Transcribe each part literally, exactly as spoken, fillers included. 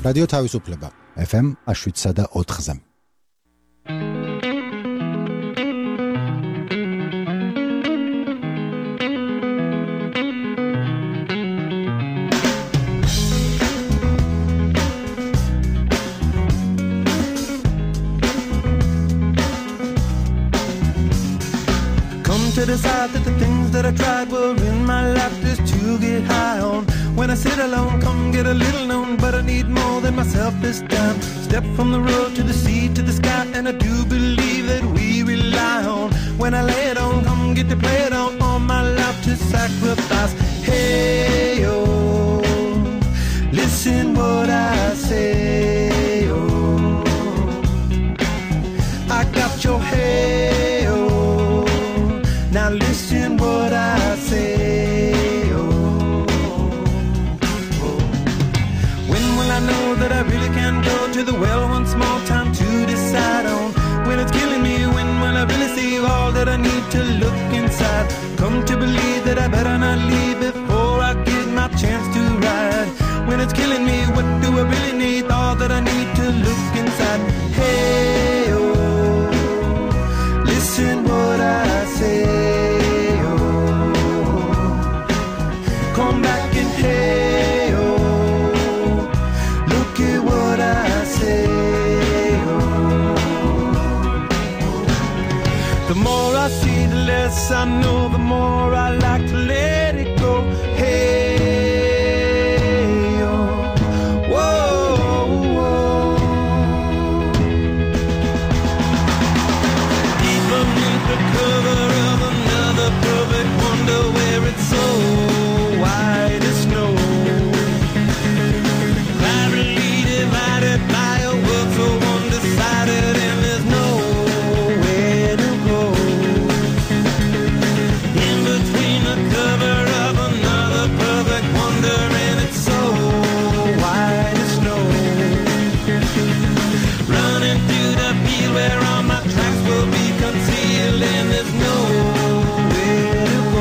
რადიო თავისუფლება ეფ ემ შვიდსა და ოთხზე. To decide that the things that I tried were in my life just to get high on. When I sit alone, come get a little known, but I need more than myself this time. Step from the road to the sea to the sky, and I do believe that we rely on. When I lay it on, come get to play it on, all my life to sacrifice. Hey, oh, listen what I say, oh, I got your hey, oh. Now listen what I say, oh, oh. When will I know that I really can go to the well one small time to decide on? When it's killing me, when will I really see all that I need to look inside? Come to believe that I better not leave before I get my chance to ride. When it's killing me, what do I really need? All that I need to look inside. Hey, oh, listen what I say. Come back and hey, oh, look at what I say, oh. The more I see, the less I know, the more I like to let it go. Hey, oh, whoa, whoa. Deep beneath the cover of another perfect wonder where it's so white as snow, privately divided by a world so undecided, and there's nowhere to go. In between the cover of another perfect wonder, and it's so white as snow, running through the field where all my tracks will be concealed, and there's nowhere to go.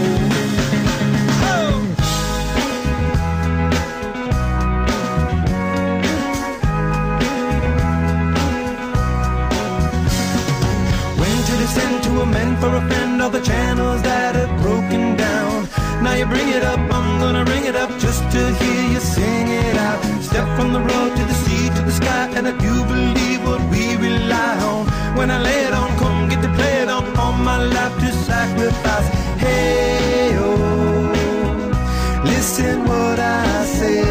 Meant for a friend, all the channels that have broken down. Now you bring it up, I'm gonna ring it up just to hear you sing it out. Step from the road to the sea to the sky, and I do believe what we rely on. When I lay it on, come get to play it on, all my life to sacrifice. Hey, oh, listen what I say,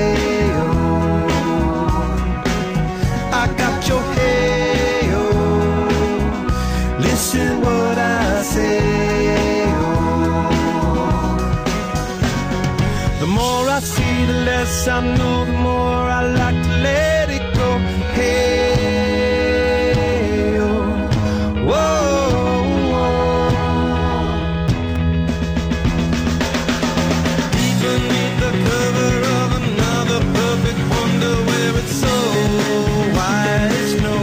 oh, I got your hey, oh, listen what I say, oh. The more I see, the less I know, the more I like to let it go. Hey, oh, whoa, whoa. Deep beneath the cover of another perfect wonder where it's so white as snow,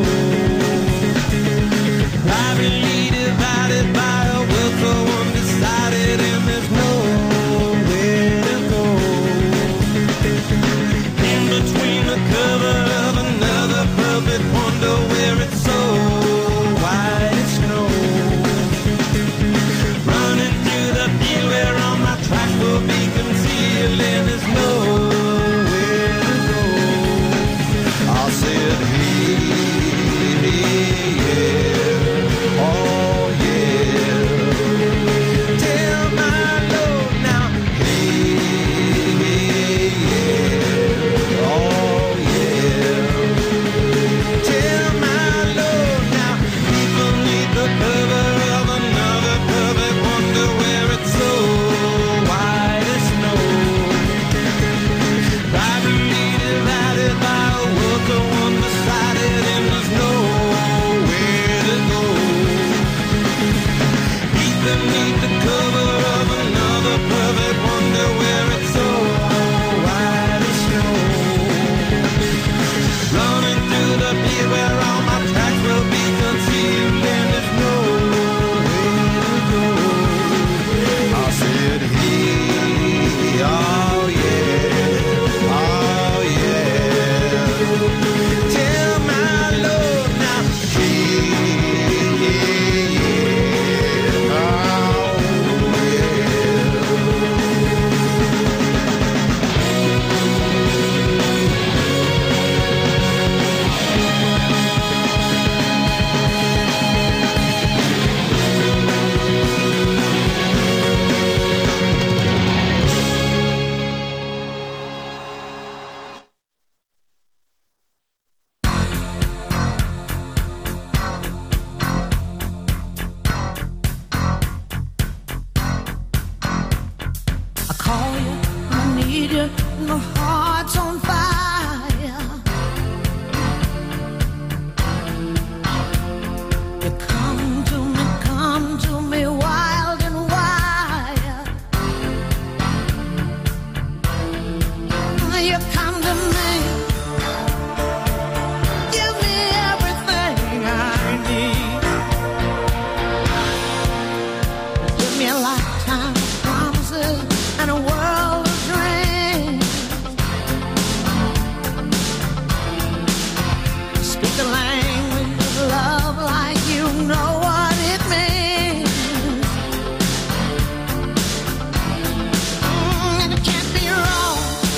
privately divided by a world so undecided, and there's nowhere to go. In between the cover of another perfect wonder where it's so white as snow, running through the field where all my tracks will be concealed, and there's nowhere to go. I said, hey, hey, yeah, oh yeah, tell my Lord now, hey, hey, yeah, oh yeah, tell my Lord now, deep beneath the cover of another perfect wonder where it's so white as snow, privately divided by a world so undecided, and there's nowhere to go. Deep beneath the cover of another perfect wonder where it's so white as snow, running through the field where all my tracks will be concealed, and there's nowhere to go. I said, hey, oh yeah, oh yeah. need you, my heart's on fire. You come to me, come to me, wild and wild. You come to me, give me everything I need. Give me a lifetime of promises and a world of dreams. Speak the language of love like you know what it means. Mm, and it can't be wrong.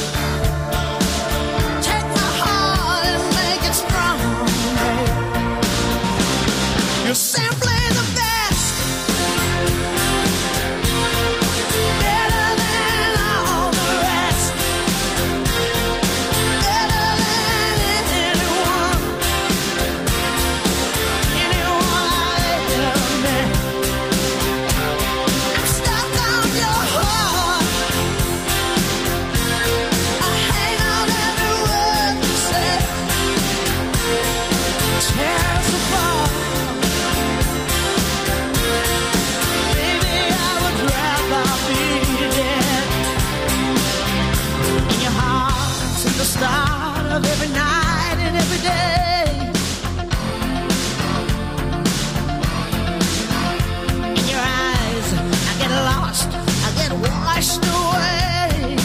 Take my heart and make it strong, babe. You're simply the best. Better than all the rest. Better than anyone. Anyone I ever met. I'm stuck on your heart. I hang on every word you say. Tear us apart. Baby, I would rather be dead. In your heart, since the start of every night and every day. In your eyes, I get lost, I get washed away.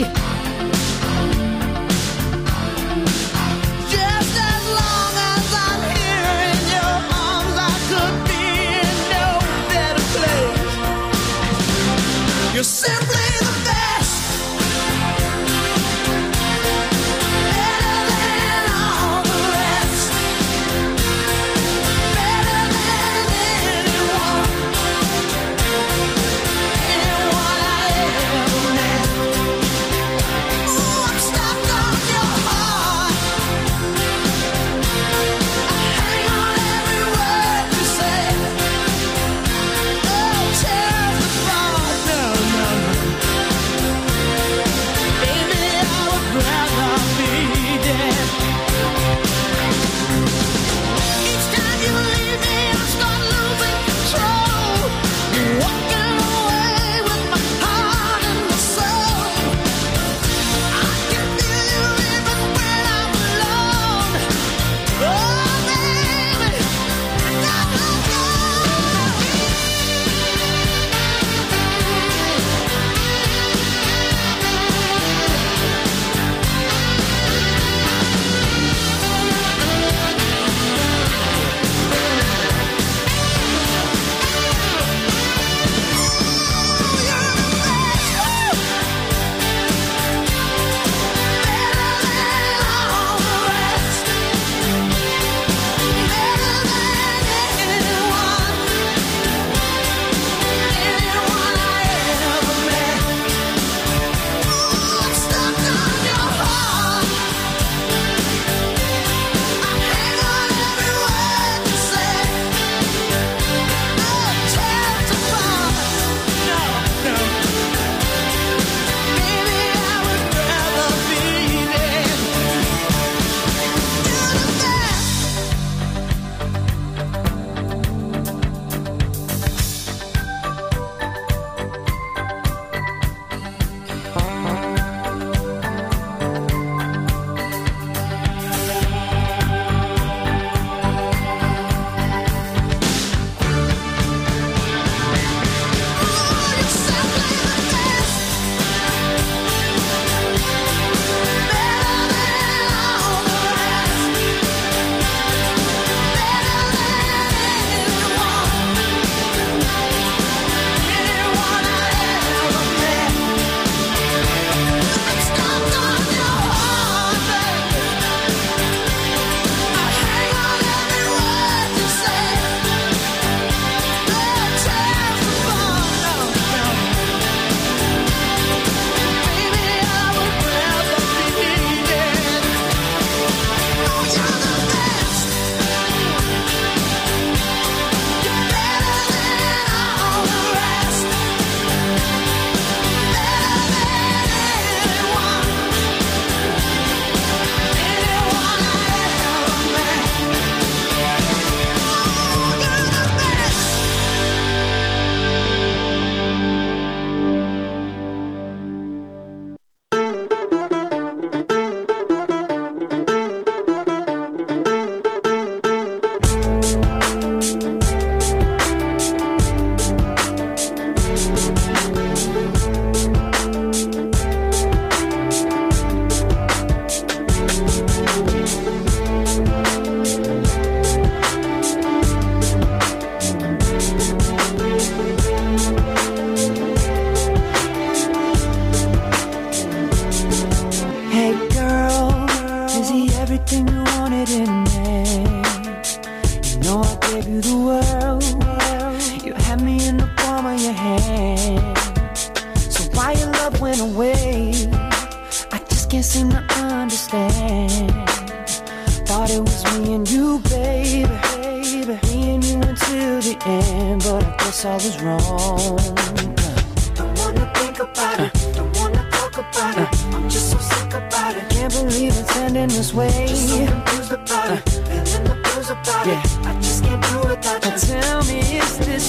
Just as long as I'm here in your arms, I could be in no better place. You're simply the best. Better than all the rest. Better than anyone. Anyone I ever met. Ooh, I'm stuck on your heart. I hang on every word you say. Oh, tear us apart. No, no, no. away. I just can't seem to understand. Thought it was me and you, baby, baby. Me and you until the end, but I guess I was wrong. Don't wanna think about it, don't wanna talk about it. I'm just so sick about it. Can't believe it's ending this way. Just so confused about it, feeling the blues about it. I just can't do without you. Tell me, is this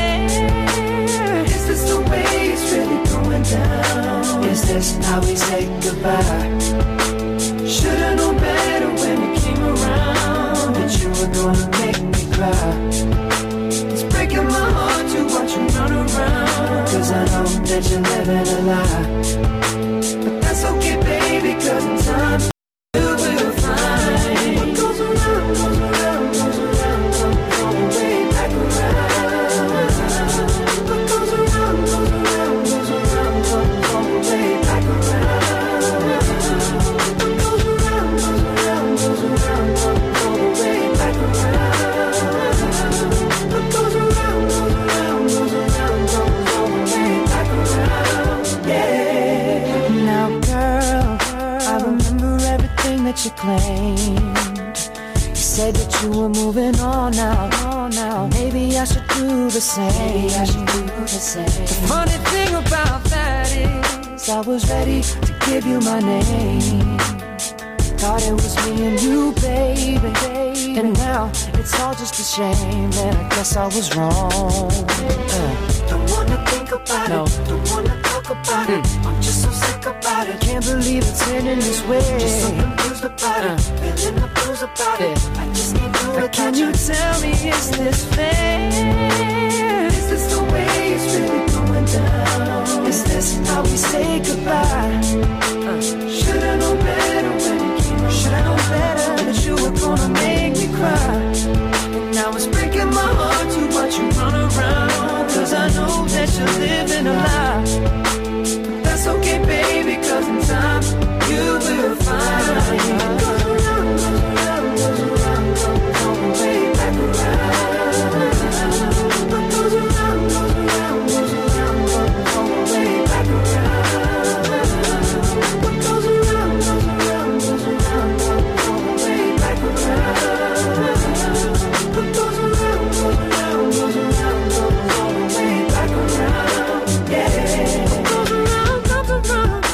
fair? Is this the way it's really going down? Is this how we say goodbye? Should've known better when we came around that you were gonna make me cry. It's breaking my heart to watch you run around, cause I know that you're living a lie. But that's okay, baby, cause in time you will find what goes around, goes around, goes around, comes all the way back around. What goes around, goes around, goes around, comes all the way back around. What goes around, goes around, goes around, comes all the way back around. What goes around, goes around, goes around, comes all the way back around. Yeah. Now, girl, I remember everything that you claimed. You said that you were moving on now, on now. Maybe I should do the same. Maybe I should do the same. The funny thing about that is I was ready to give you my name. Thought it was me and you, baby, baby. And now it's all just a shame, and I guess I was wrong. Uh. Don't wanna think about no. it, don't wanna talk about mm. it. I'm just so sick about it. Can't believe it's ending this way. Just so confused about uh. it, feeling the blues about yeah. it. I just can't do it. Can you tell me, is this fair? Is this the way it's really going down? Is this how we say goodbye? Uh. Should've known better when it came around. Should've known better that you were gonna make me cry. And now it's breaking my heart to watch you run around, cause I know that you're living a lie. But that's okay, baby, cause in time you will find. What goes around, goes around, goes around, comes all the way back around. What goes around, goes around, goes around, comes all the way back around. What goes around, goes around, goes around, comes all the way back around. What goes around, goes around, goes around, comes all the way back around. Yeah. What goes around, comes around.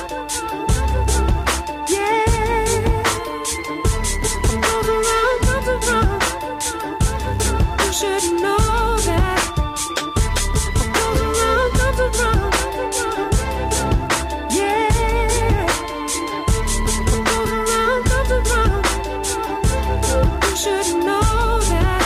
Yeah. What goes around, comes around. You should know that. What goes around, comes around. Yeah. What goes around, comes around. You should know that.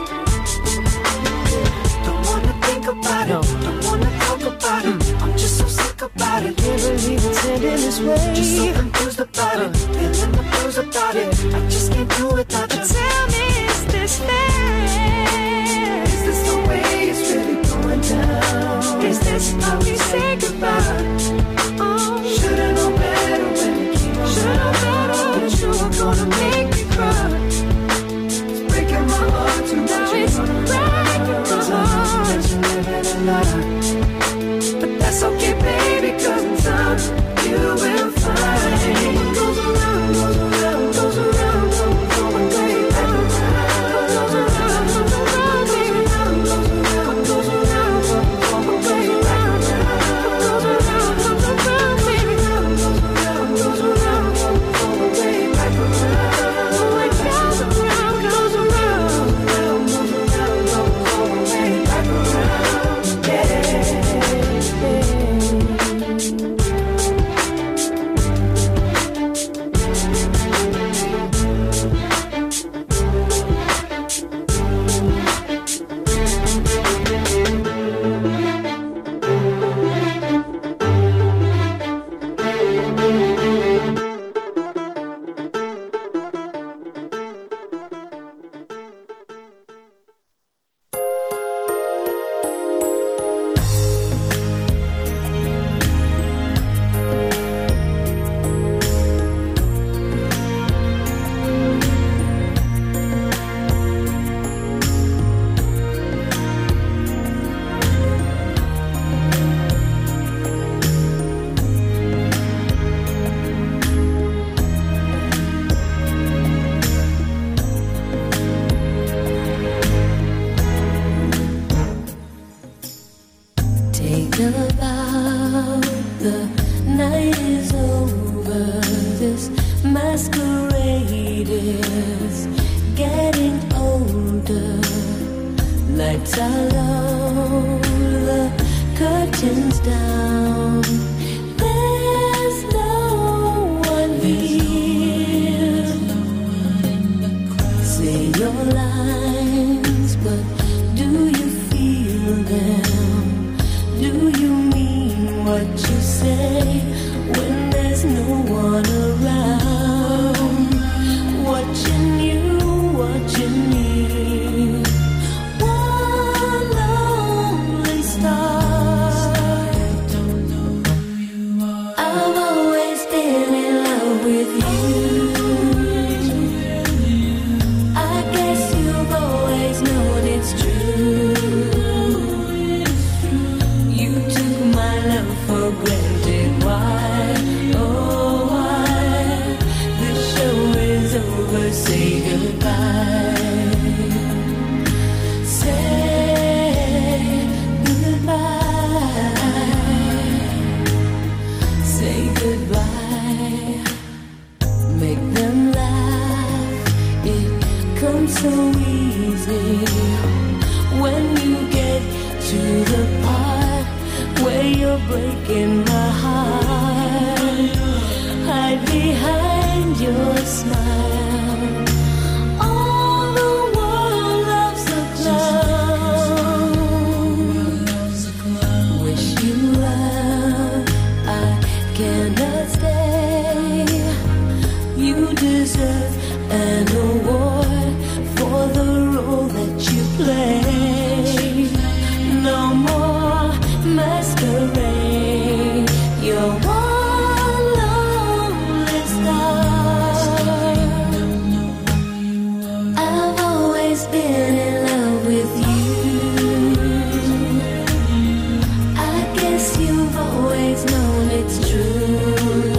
Don't wanna think about no. it, don't wanna talk about mm. it. I'm just so sick about it. Can't believe it's ending this way. Just so confused about uh. it, feeling the blues about it. I just can't do without you. Tell me, is this fair? Is this the way it's really going down? Is this how we say goodbye? Oh, should've known better when it came around. Should've known better that you were gonna make me cry. It's breaking my heart to watch you run around, cause I know that you're living a lie. But that's okay, baby, cause in time you will find. What goes around, goes around, goes around, comes all the way back around. What goes around, goes around, baby, goes around, what goes around, comes all the way back around. What goes around, goes around, baby, goes around, goes around, comes all the way back around. What goes around, goes around, goes around, comes all the way back around. Yeah. about the night is over. This masquerade is getting older. Lights are low, the curtains down. There's no one here. Say your lines, but do you feel them? Do you mean what you say when there's no one around? Watching you, watching me. One lonely star. I've always been in love with you. I guess you've always known it's true. You took my love for granted. Why? Oh, why? The show is over. Say goodbye. Say goodbye. Say goodbye. Make them laugh. It comes so easy when you get to the part where you're breaking my heart. Hide behind your smile. All the world loves a clown. Wish you well, I cannot stay. You deserve an award for the role that you play. No more masquerade. You're one lonely star. I've always been in love with you. I guess you've always known it's true.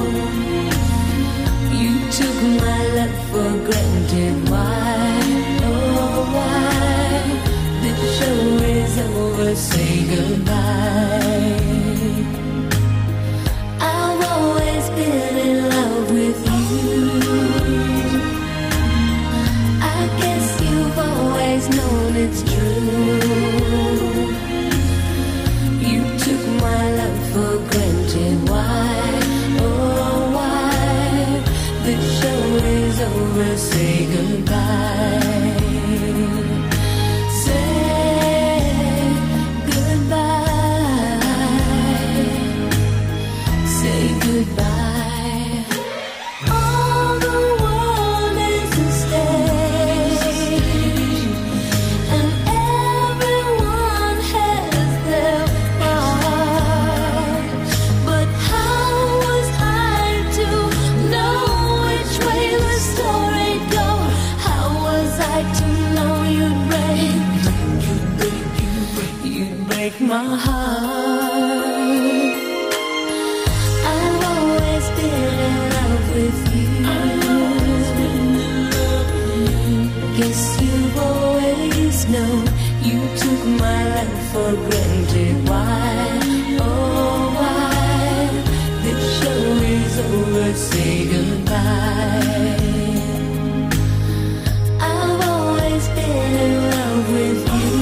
You took my love for granted. Why? Oh, why? The show is over. Say goodbye. I've always been in love with you. I guess you've always known it's true. You took my love for granted. Why? Oh, why? The show is over. Say goodbye. Say goodbye. Say goodbye. All the world is a stage, and everyone has their part. But how was I to know which way the story'd go? How was I to know you'd break? You'd break my heart. I've always been in love with you. Guess you've always known. You took my love for granted. Why? Oh, why? The show is over. Say goodbye. I've always been in love with you.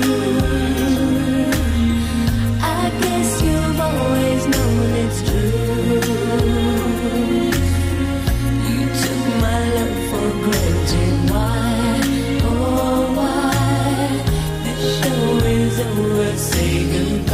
I guess you've always known it's true. You took my love for granted. Why? Oh, why? The show is over. Say goodbye.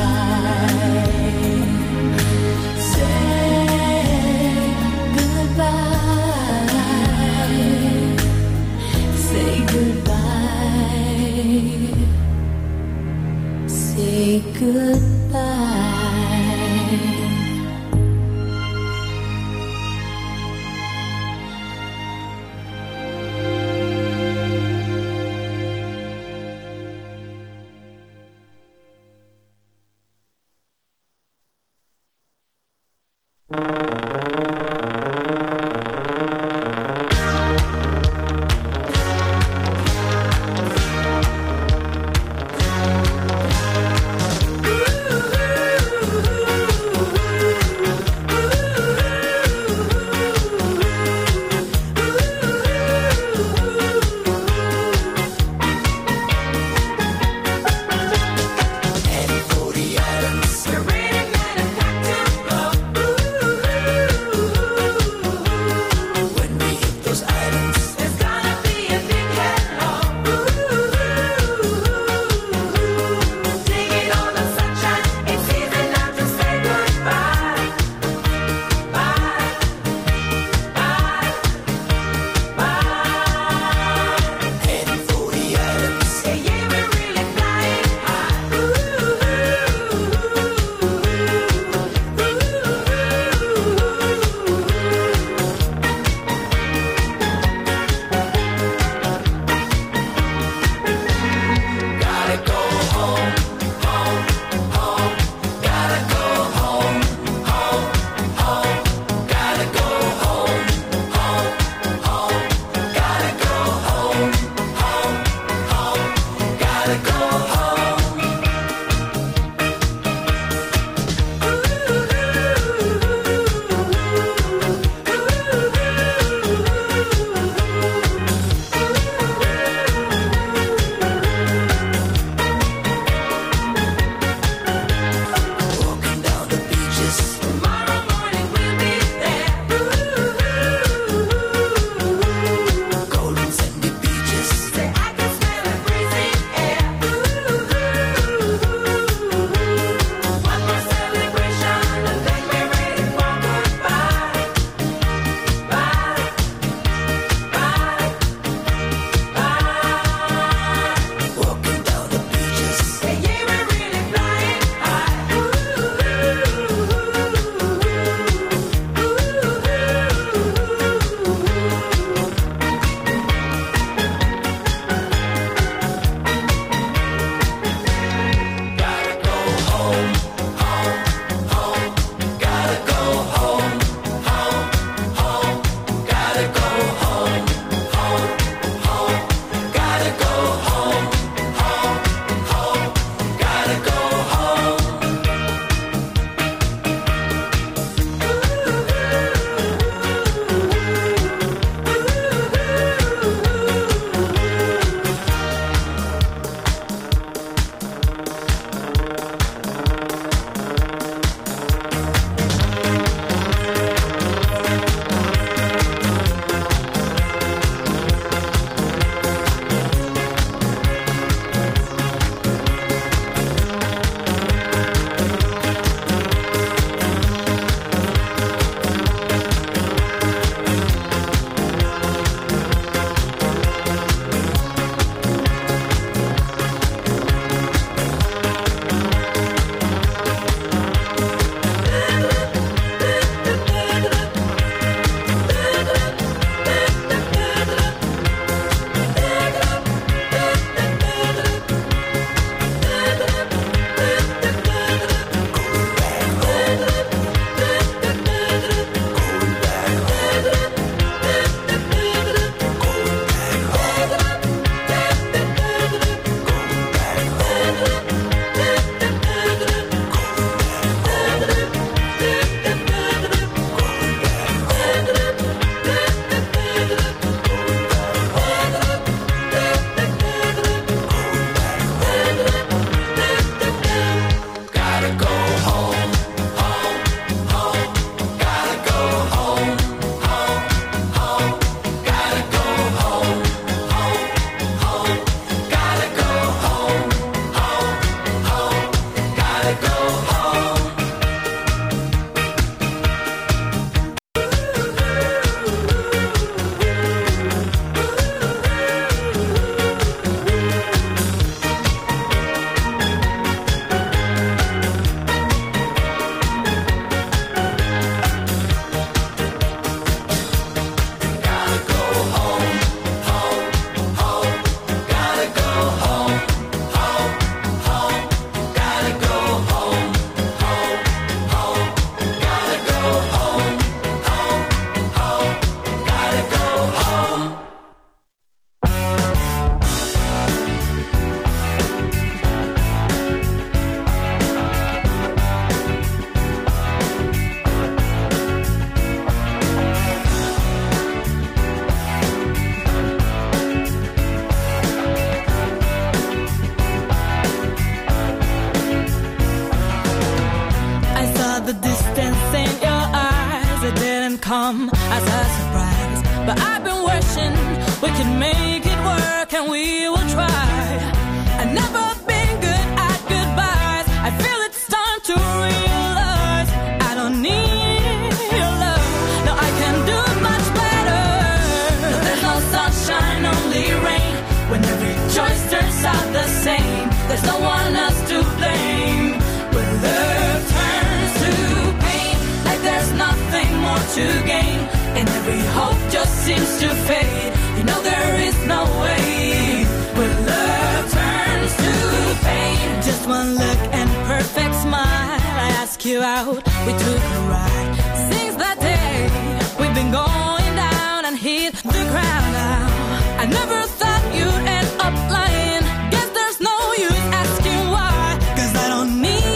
Come as a surprise, but I've been wishing we could make it work, and we will try. I've never been good at goodbyes. I feel it's time to realize I don't need your love. No, I can do much better. No, there's no sunshine, only rain. When every choice turns out the same, there's no one else to blame. When love turns to pain, like there's nothing more to gain, and every hope just seems to fade. You know there is no way. When love turns to pain, just one look and perfect smile. I ask you out, we took a ride. Since that day, we've been going down and hit the ground now. I never thought you'd end up lying. Guess there's no use asking why, 'cause I don't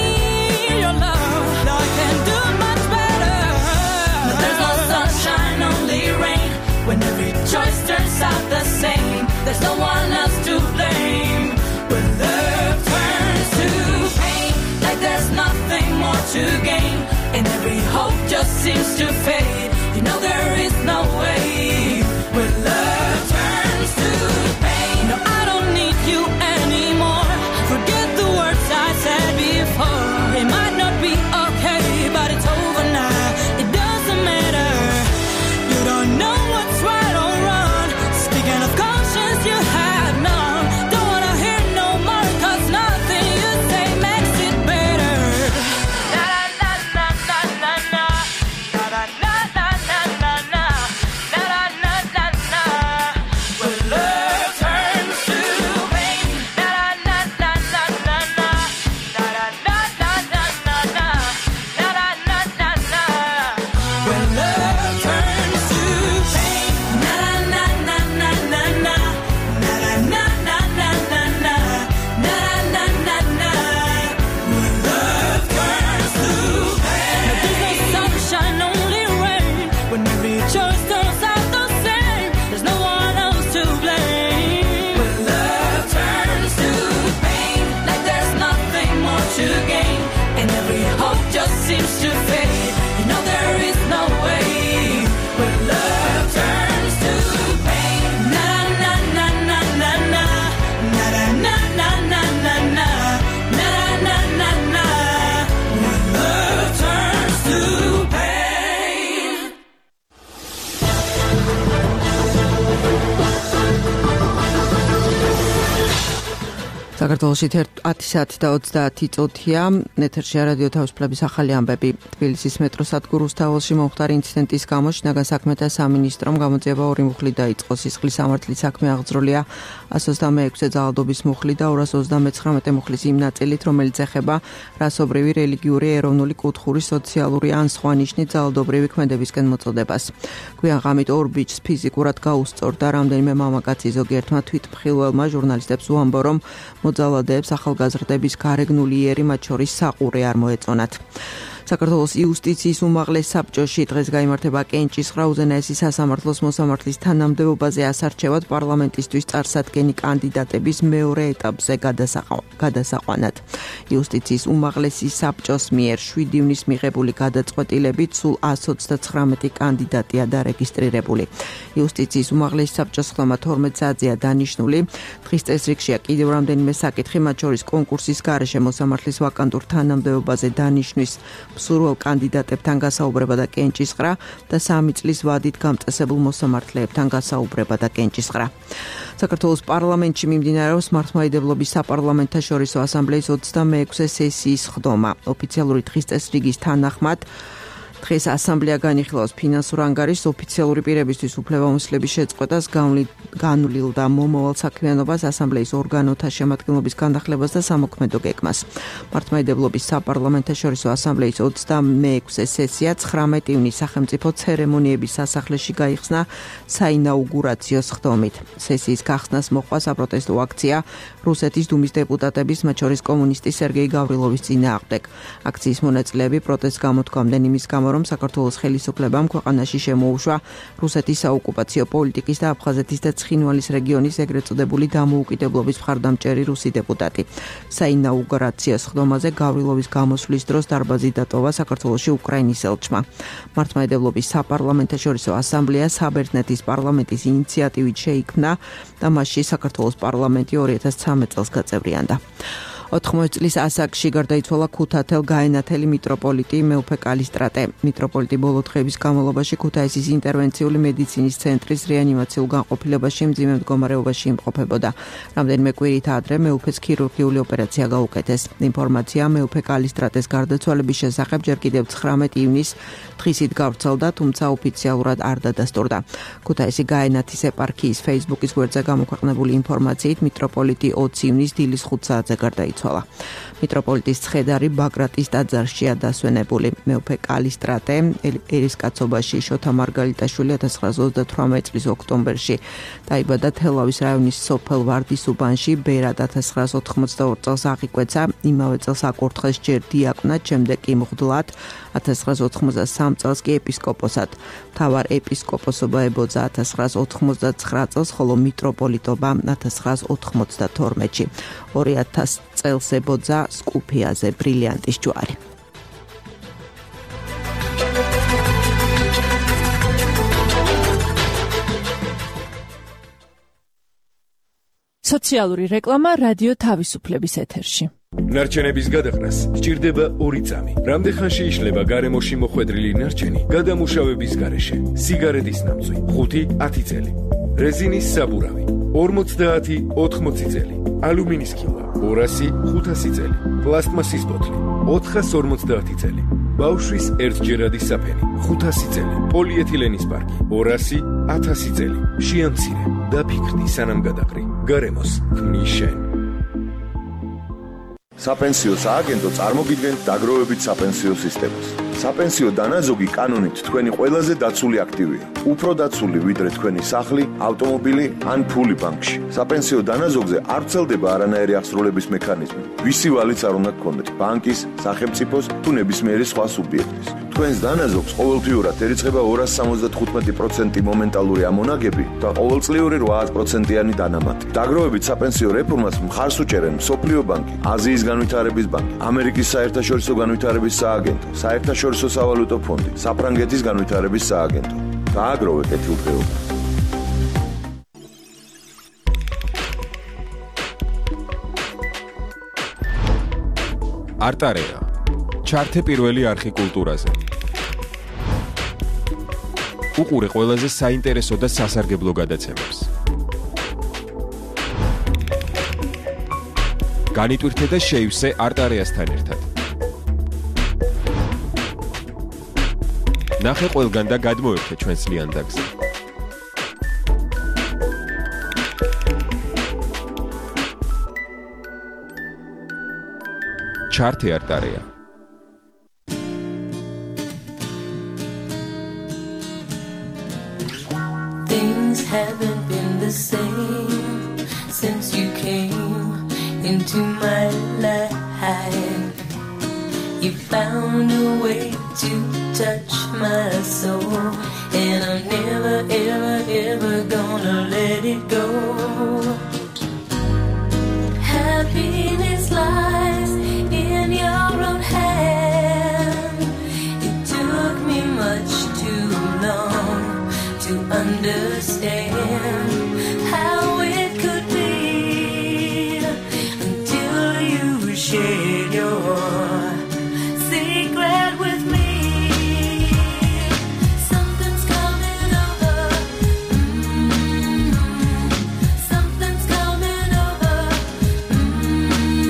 need your love. No, I can do much better. No, there's no sunshine, only rain. When every choice turns out the same, there's no one else to blame. When love turns to pain, like there's nothing more to gain, and every hope just seems to fade. You know there is no way. When love turns to pain, no, I don't need you anymore. Forget the words I said before. It might not be okay, but it's over now. It doesn't matter. You don't know what's right or wrong. Speaking of conscience, you have none. Don't wanna hear no more, 'cause nothing you say makes it better. Na na na na na na na na na na na na na na na na. When love turns to pain, na na na na na na na na na na na na na na na na. When love turns to pain, na na na na na na na na na na na na na na na na. When love turns to pain, there's no sunshine, only rain. When every choice turns out the same, there's no one else to blame. When love turns to pain, like there's nothing more to gain, and every hope just seems to fade. You know there is no way. When love turns to pain, na na na na na na na na na na na na na na na na. When love turns to pain. საქართველოში ათი საათი და ოცდაათი წუთია. ეთერში რადიო თავისუფლების ახალი ამბები. თბილისის მეტროს სადგურ რუსთაველში მომხდარი ინციდენტის გამო შინაგან საქმეთა სამინისტრომ გამოძიება ორი მუხლი დაიწყო. სისხლის სამართლის საქმე აღძრულია εκατს ოცდამეექვსე ძალადობის მუხლი და ორას ოცდამეცხრამეტე მუხლის იმ ნაწილით, რომელიც ეხება რასობრივი, რელიგიური, ეროვნული, კუთხური, სოციალური ან სხვა ნიშნით ძალადობრივი ქმედებისკენ მოწოდებას. გვიან ღამით ორ ბიჭს ფიზიკურად გაუსწორდა რამდენიმე მამაკაცი. ზოგიერთმა თვითმხილველმა ჟურნალისტებს უამბო, რომ მოძალადეებს ახალგაზრდების გარეგნული იერი, მათ შორის საყურე არ მოეწონათ. საქართველოს იუსტიციის უმაღლეს საბჭოში დღეს გაიმართება კენჭისყრა უზენაესი სასამართლოს მოსამართლის თანამდებობაზე ასარჩევად პარლამენტისთვის წარსადგენი კანდიდატების მეორე ეტაპზე გადასაყვანად. იუსტიციის უმაღლესი საბჭოს მიერ შვიდი ივნის მიღებული გადაწყვეტილებით სულ εκατს ოცდაცხრამეტი კანდიდატია დარეგისტრირებული. იუსტიციის უმაღლესი საბჭოს ხდომა თორმეტ საათზეა დანიშნული. დღის წესრიგშია კიდევ რამდენიმე საკითხი, მათ შორის კონკურსის გარეშე მოსამართლის ვაკანტურ თანამდებობაზე დანიშნვის მსურველ კანდიდატებთან გასაუბრება და კენჭისყრა და სამი წლის ვადით გამწესებულ მოსამართლეებთან გასაუბრება და კენჭისყრა. საქართველოს პარლამენტში მიმდინარეობს მართლმადიდებლობის საპარლამენტთაშორისო ასამბლეის ოცდამეექვსე სესიის ხდომა. ოფიციალური დღის წესრიგის თანახმად დღეს ასამბლეა განიხილავს ფინანსურ ანგარიშს, ოფიციალური პირებისთვის უფლებამოსილების შეწყვეტას, განვლილ და მომავალ საქმიანობას, ასამბლეის ორგანოთა შემადგენლობის განახლებას და სამოქმედო გეგმას. მართლმადიდებლობის საპარლამენტთაშორისო ასამბლეის ოცდამეექვსე სესია ცხრამეტ ივნის სახელმწიფო ცერემონიების სასახლეში გაიხსნა საინაუგურაციო სხდომით. სესიის გახსნას მოჰყვა საპროტესტო აქცია რუსეთის დუმის დეპუტატების, მათ შორის კომუნისტი სერგეი გავრილოვის წინააღმდეგ. აქციის მონაწილეები პროტესტს გამოთქვამდნენ იმის გამო, რომ საქართველოს ხელისუფლებამ ქვეყანაში შემოუშვა რუსეთის საოკუპაციო პოლიტიკის და აფხაზეთის და ცხინვალის რეგიონის ეგრეთ წოდებული დამოუკიდებლობის მხარდამჭერი რუსი დეპუტატი. საინაუგურაციო სხდომაზე გავრილოვის გამოსვლის დროს დარბაზი დატოვა საქართველოში უკრაინის ელჩმა. მართლმადიდებლობის საპარლამენტთაშორისო ასამბლეა საბერძნეთის პარლამენტის ინიციატივით შეიქმნა და მასში საქართველოს პარლამენტი ორი ათას ცხრამეტ წელს გაწევრიანდა. ოთხმოცდაათი წლის ასაკში გარდაიცვალა ქუთათელ გაენათელი მიტროპოლიტი მეუფე კალისტრატე. მიტროპოლიტი ბოლო დღეების განმავლობაში ქუთაისის ინტერვენციული მედიცინის ცენტრის რეანიმაციულ განყოფილებაში მძიმე მდგომარეობაში იმყოფებოდა. რამდენიმე კვირით ადრე მეუფეს ქირურგიული ოპერაცია გაუკეთეს. ინფორმაცია მეუფე კალისტრატეს გარდაცვალების შესახებ ჯერ კიდევ ცხრამეტ ივნის დღისით გავრცელდა, თუმცა ოფიციალურად არ დადასტურდა. ქუთაისი გაენათის ეპარქიის Facebook-ის გვერდზე გამოქვეყნებული ინფორმაციით მიტროპოლიტი ოცი ივნის დილის ხუთ საათზე გარდაიცვალა. მიტროპოლიტის ცხედარი ბაგრატის ტაძარშია დასვენებული. მეუფე კალისტრატე ერისკაცობაში შოთა მარგალიტაშვილი ათას ცხრაასა ოცდათვრამეტ წლის ოქტომბერში დაიბადა თელავის რაიონის სოფელ ვარდის უბანში. ბერად ათას ცხრაასა ოთხმოცდაორი წელს აღიკვეცა, იმავე წელს აკურთხეს ჯერ დიაკვნად, შემდეგ კი მღვდლად, ათას ცხრაასა ოთხმოცდასამი წელს კი ეპისკოპოსად. მთავარ ეპისკოპოსობა ებოძა ათას ცხრაასა ოთხმოცდაცხრა წელს, ხოლო მიტროპოლიტობა ათას ცხრაასა ოთხმოცდათორმეტში. ორი ათას წელს ებოძა სკუფიაზე ბრილიანტის ჯვარი. სოციალური რეკლამა რადიო თავისუფლების ეთერში. ნარჩენების გადაყრას სჭირდება ორი წამი. რამდენხანში იშლება გარემოში მოხვედრილი ნარჩენი გადამუშავების გარეშე? სიგარეტის ნამწვი ხუთი ათი წელი, რეზინის საბურავი ორმოცდაათი ოთხმოცი წელი, ალუმინის ქილა ორასი ხუთასი წელი, პლასტმასის ბოთლი ოთხას ორმოცდაათი წელი, ბავშვის ერთჯერადი საფენი ხუთასი წელი, პოლიეთილენის პარკი ორასი ათასი წელი. შეამცირე და ფიქრდი სანამ გადაყრი. გარემოს ქმნის შენ. საპენსიო სააგენტო წარმოგიდგენთ დაგროვებით საპენსიო სისტემას. საპენსიო დანაზოგი კანონით თქვენი ყველაზე დაცული აქტივია. უფრო დაცული ვიდრე თქვენი სახლი, ავტომობილი ან ფული ბანკში. საპენსიო დანაზოგზე არ ვრცელდება არანაირი აღსრულების მექანიზმი. ვისი ვალიც არ უნდა გქონდეთ, ბანკის, სახელმწიფოს თუ ნებისმიერი სხვა სუბიექტის. თქვენს დანაზოგს ყოველთვიურად ერიცხება ორას სამოცდათხუთმეტი პროცენტი მომენტალური ამონაგები და ყოველწლიური რვა პროცენტიანი დანამატი. დაგროვებით საპენსიო რეფორმას მხარს უჭერენ მსოფლიო ბანკი, აზიის განვითარების ბანკი, ამერიკის საერთაშორისო განვითარების სააგენტო, საერთაშორისო სავალუტო ფონდი, საფრანგეთის განვითარების სააგენტო. დააგროვე კეთილდღეობა. არტარეა. ჩართე პირველი არხი კულტურაზე. უყურე ყველაზე საინტერესო და სასარგებლო გადაცემებს. განიტვირთე და შეივსე არტარეასთან ერთად. ნახე ყველგან და გადმოერთე ჩვენს ლიანდაგზე. ჩართე არტარეა. Things haven't been the same since you came into my life. You found a way to touch my soul, and I'm never, ever, ever gonna let it go. Happiness lies in your own hand. It took me much too long to understand how it could be until you shared your secret with me. Something's coming over. Mm-hmm. Something's coming over. Mm-hmm.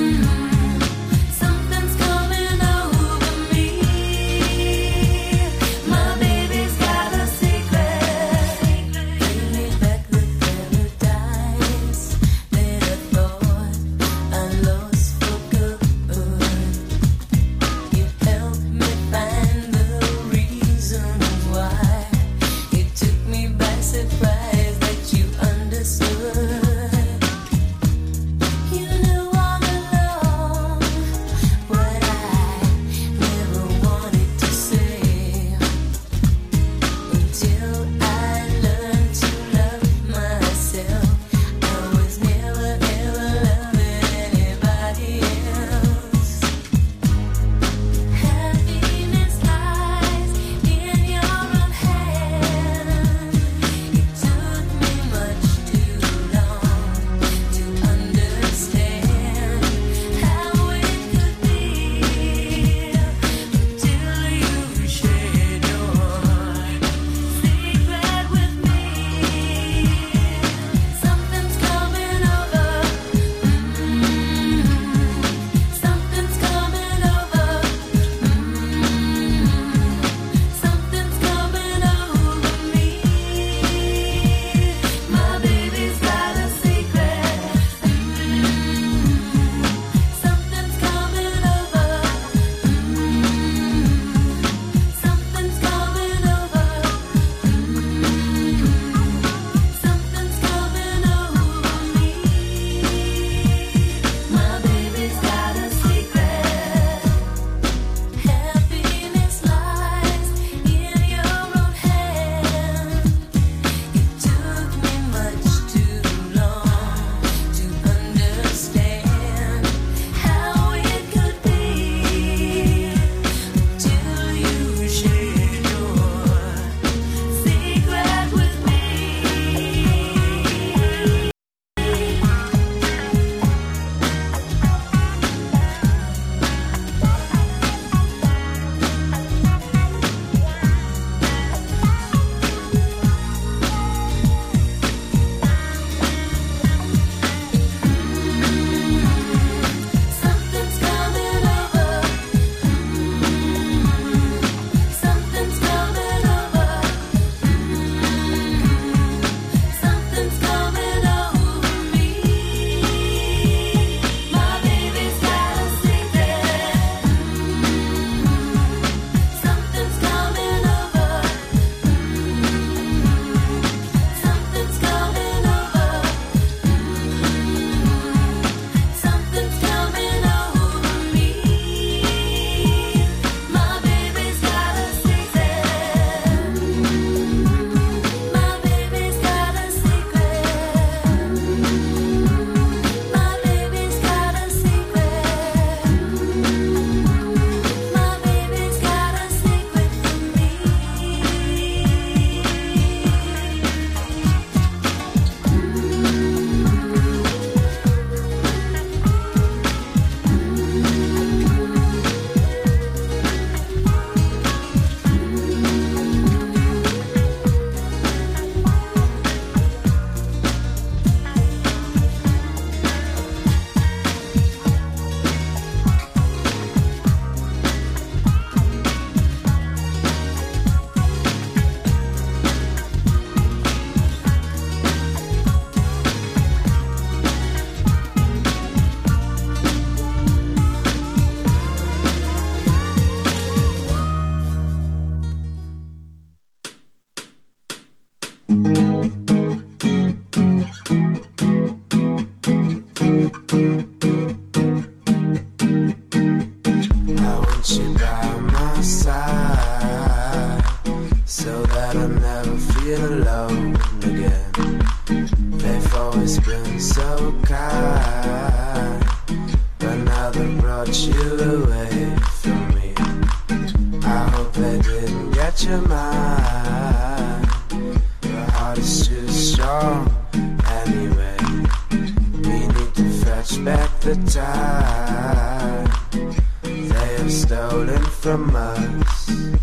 set your mind. Your heart is too strong anyway. We need to fetch back the time they have stolen from us.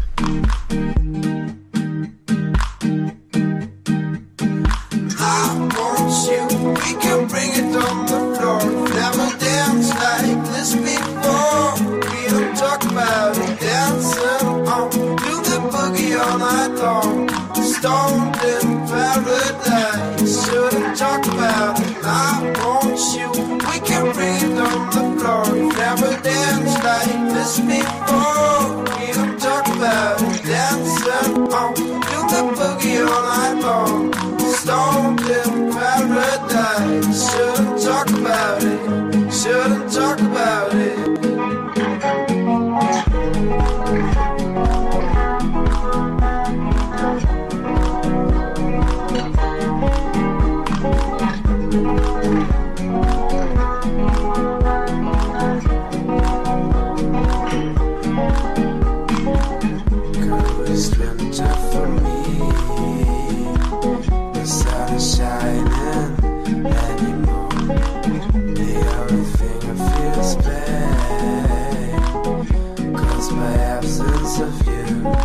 I want you, we can bring it on the floor. Never danced like this before. We don't talk about it, dancing on. Do the boogie all night long. Stoned in paradise. Shouldn't talk about it, I want you. We can bring it on the floor. Never danced like this before. We don't talk about it, dancing on. Do the boogie all night long. Stoned in paradise. Shouldn't talk about it. Shouldn't talk about it. It's winter for me. The sun is shining anymore. The only thing I feel is bad, 'cause my absence of you,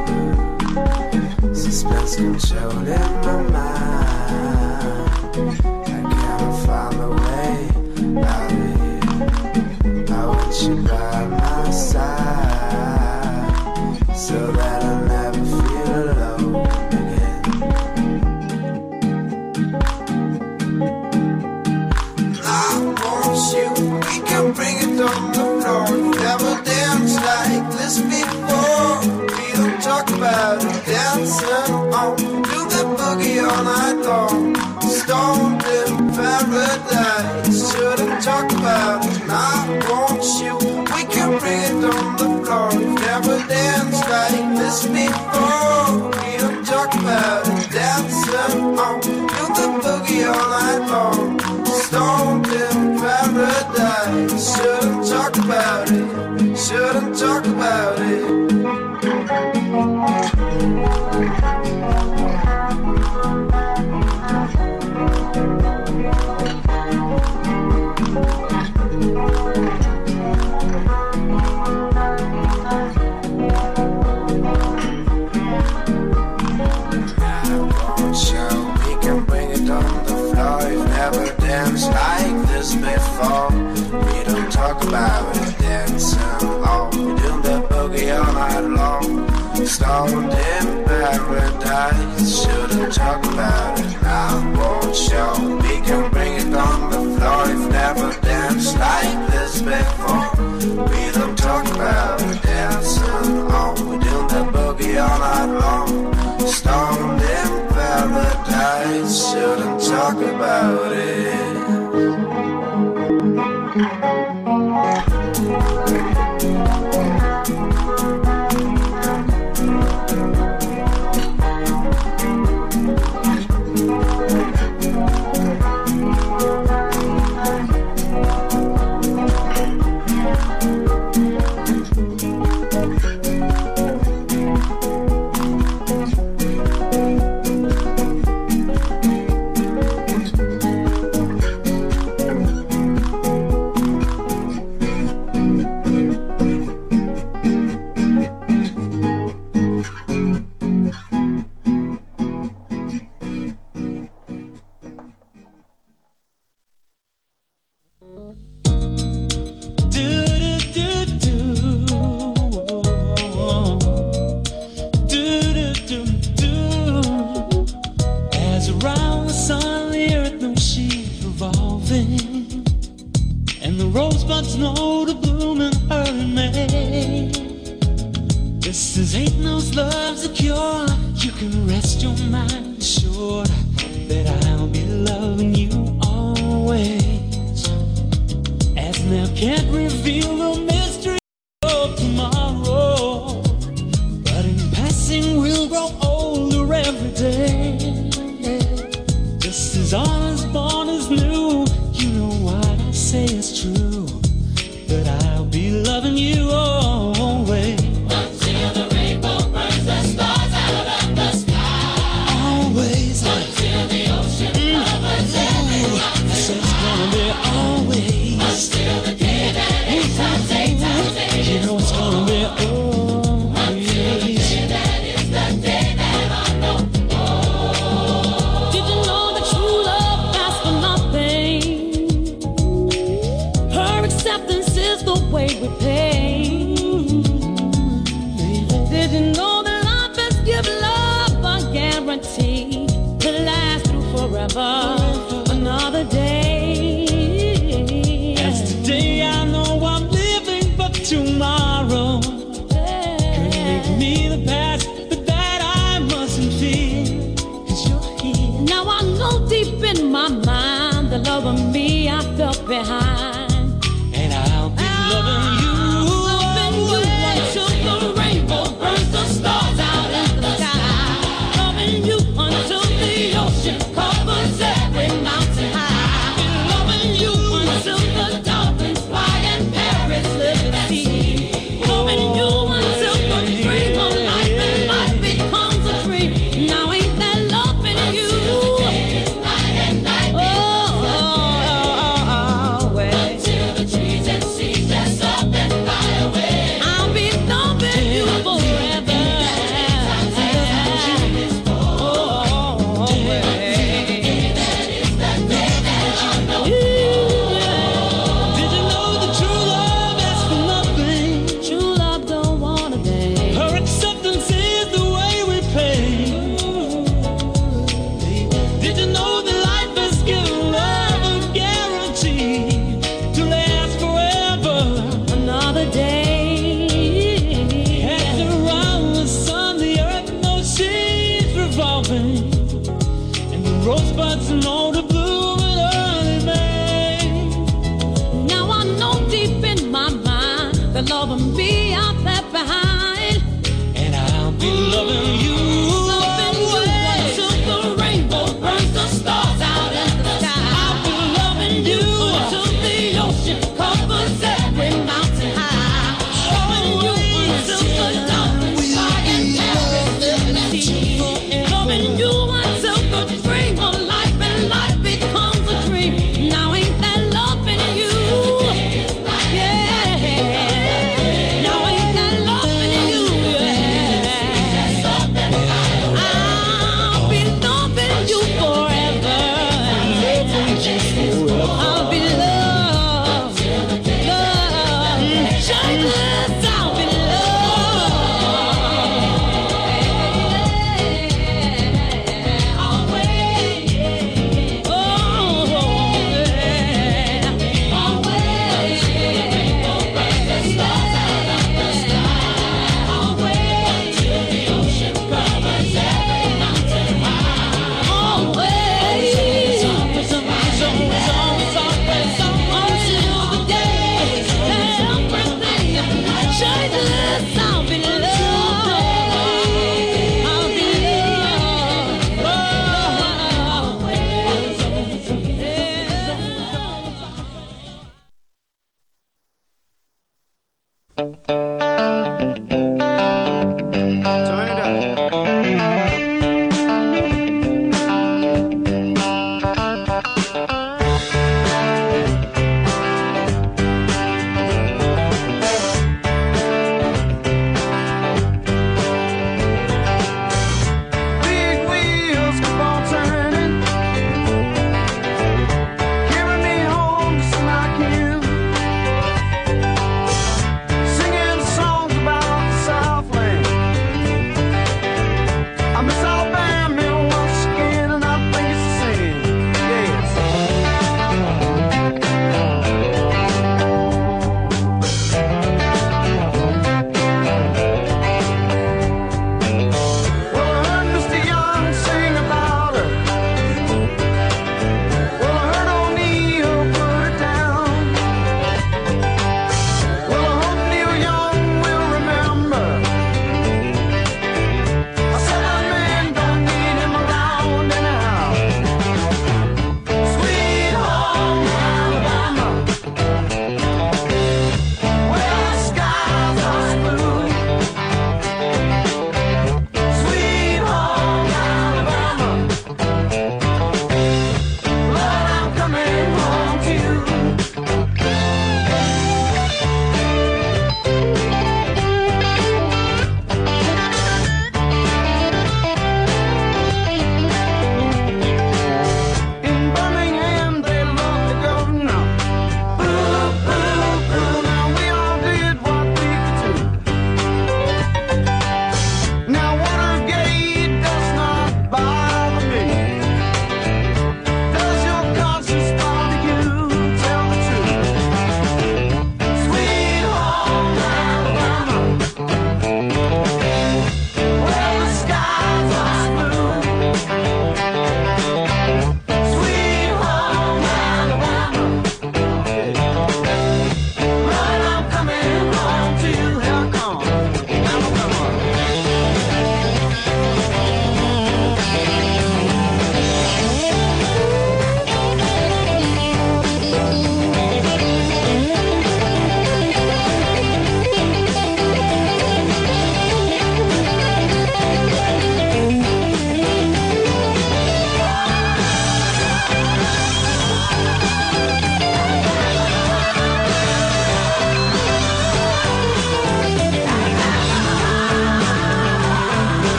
suspense controlling my mind. I can't find a way out of here. I want you by my side, so that I never feel alone again. I want you, we can bring it on the floor. Never danced like this before. We don't talk about it, dancing on. Do the boogie all night long. Stoned in paradise. Shouldn't talk about it, I want you. We can bring it on the floor. Never danced like this before. We don't talk about it, dancing on. Do the boogie all night long. Stoned in paradise. Shouldn't talk about it. Shouldn't talk about it. Like this before, we don't talk about it, dancing on. We do the boogie all night long. Stoned in paradise. Shouldn't talk about it, I won't show. We can bring it on the floor. If never danced like this before, we don't talk about it, dancing on. We do the boogie all night long. Stoned in paradise. Shouldn't talk about it. Loving you always until the rainbow burns the stars.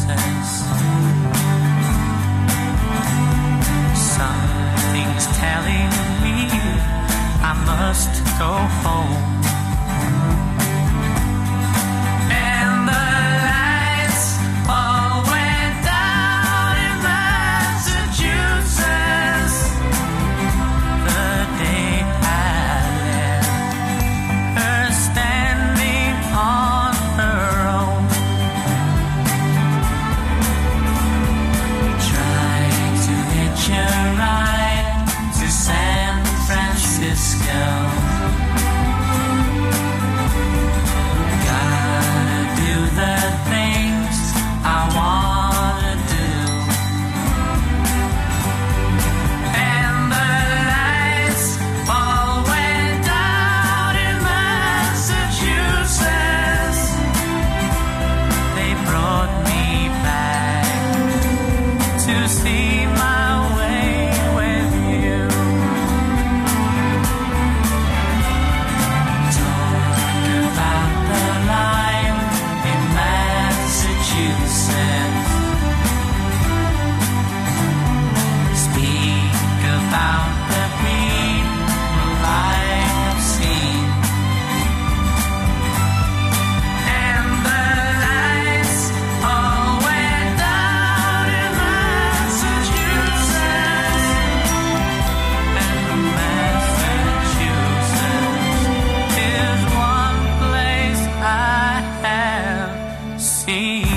excuses. Something's telling me I must go home. And the lights all went down in Massachusetts the day I left her standing on her own, trying to hitch a ride to San Francisco. Gotta do the things I wanna do. And the lights all went down in Massachusetts. They brought me back to see my way with you. Talk about the lime in Massachusetts. Speak about the people I have seen. And the lights all went down in Massachusetts. And Massachusetts is one place I have seen.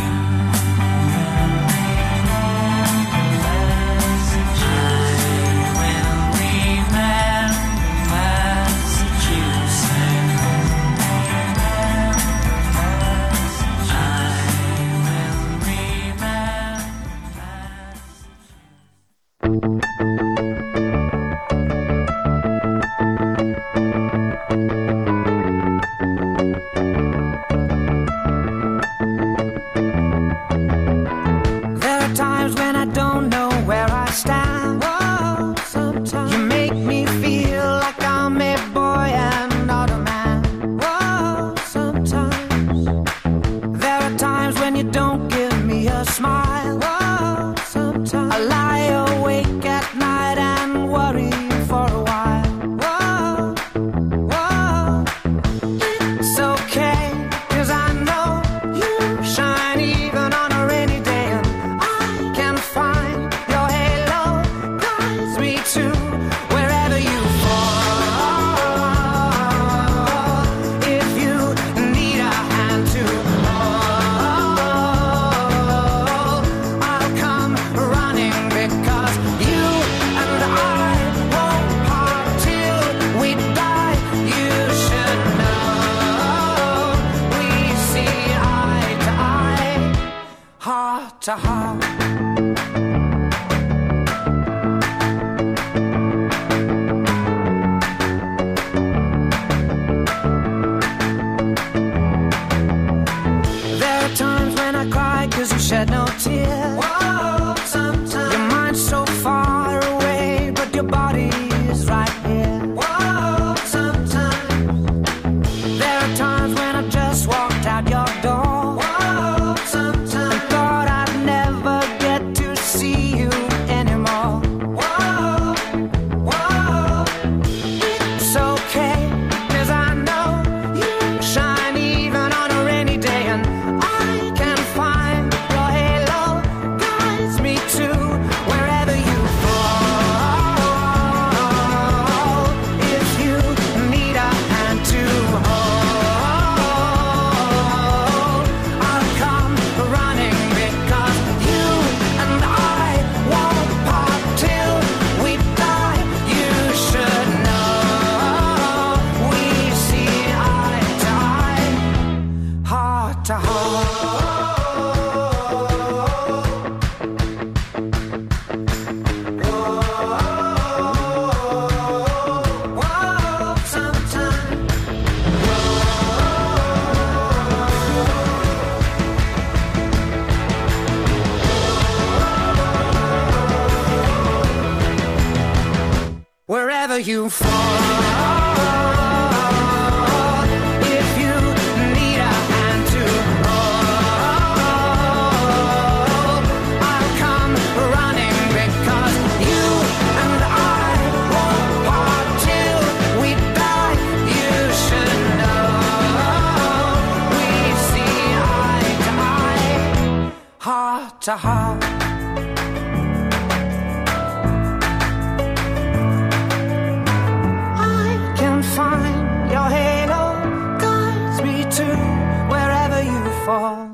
I will remember Massachusetts. I will There are times when I don't know where I stand. Whoa, sometimes you make me feel like I'm a boy and not a man. Whoa, sometimes there are times when you don't give me a smile. Whoa, sometimes I lie awake at night and worry for a while. Whoa, whoa, it's okay, 'cause I know you shine even on a rainy day, and I can find your halo guides me to wherever you fall. If you need a hand to hold, I'll come running, because you and I won't part till we die. You should know we see eye to eye, heart to heart. There are times when I cry 'cause you shed no tears. Whoa, sometimes your mind's so far away, but your body is right here. Whoa, sometimes there are times when I just walked out your door. Whoa, sometimes and thought I'd never get to see you anymore. Whoa, whoa, it's okay, 'cause I know you shine even on a rainy day, and I can find your halo guides me to wherever you fall. If you need a hand to hold, I'll come running, because you and I won't part till we die. You should know we see eye to eye, heart to heart. Whoa, sometimes wherever you fall. If you need a hand to hold, heart to heart. I can find your halo, guides me to wherever you fall.